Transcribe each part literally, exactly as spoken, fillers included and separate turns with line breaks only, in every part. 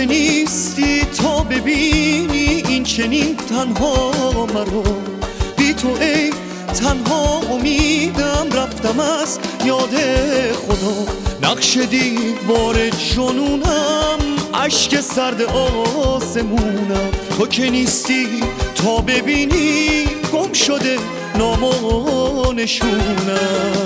که نیستی تا ببینی این چنین تنها مرا، بی تو ای تنها امیدم رفتم از یاد خدا. نقش دیوار جنونم، اشک سرد آسمونم، تو که نیستی تا ببینی گم شده نام و نشونم.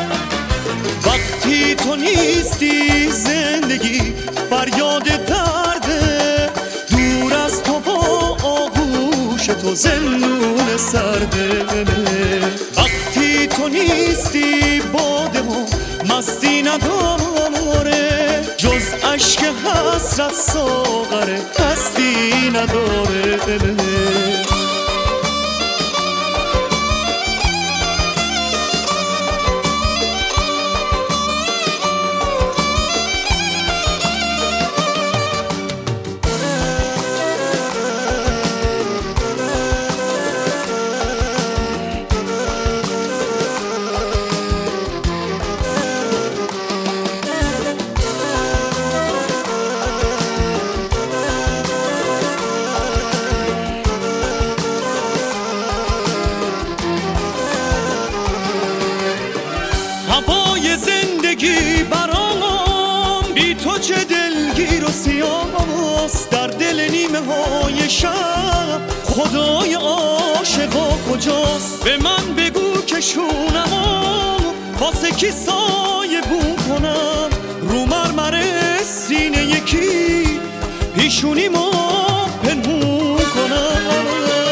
وقتی تو نیستی زندگی فریاد درده، دور از تو با آغوش تو زندون سرده. وقتی تو نیستی باده و مستی نداره، جز عشق حسرت ساغره هستی نداره. هوای زندگی برام بی تو چه دلگیر و سیاست، در دل نیمه های شب خدای عاشقا کجاست؟ به من بگو که شونم واسه کی سایه بون کنم، رو مرمر سینه یکی پیشونیمو پنهون کنم.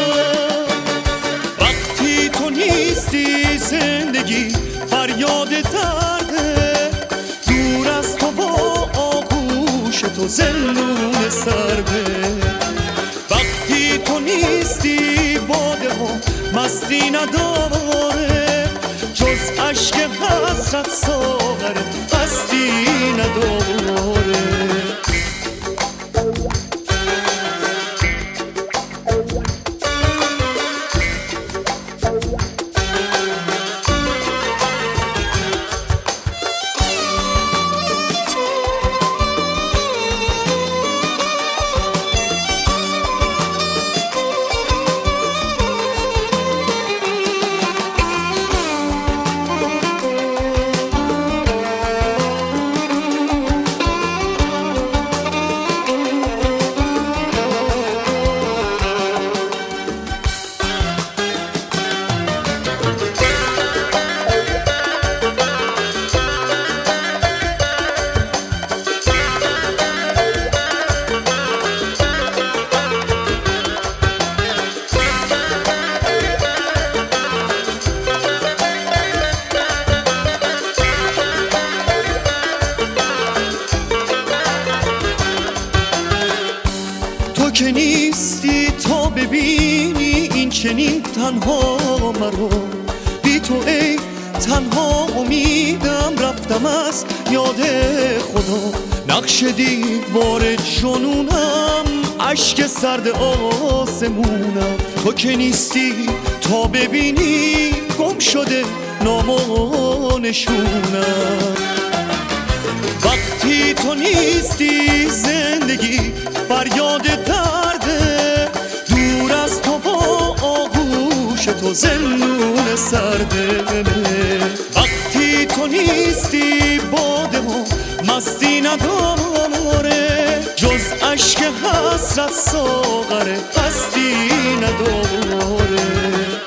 وقتی تو نیستی زندگی فریاد درده، دور از تو با آغوش تو زندون سرده. وقتی تو نیستی باده و مستی نداره، جز عشق حسرت ساغره هستی نداره. که نیستی تا ببینی این چنین تنها مرا، بی تو ای تنها امیدم رفتم از یاد خدا. نقش دیوار جنونم، اشک سرد آسمونم، تو که نیستی تا ببینی گم شده نام و نشونم. وقتی تو نیستی زندگی فریاد درده، دور از تو با آغوش تو زندون سرده. وقتی تو نیستی باده و مستی نداره، جز عشق حسرت ساغره هستی نداره.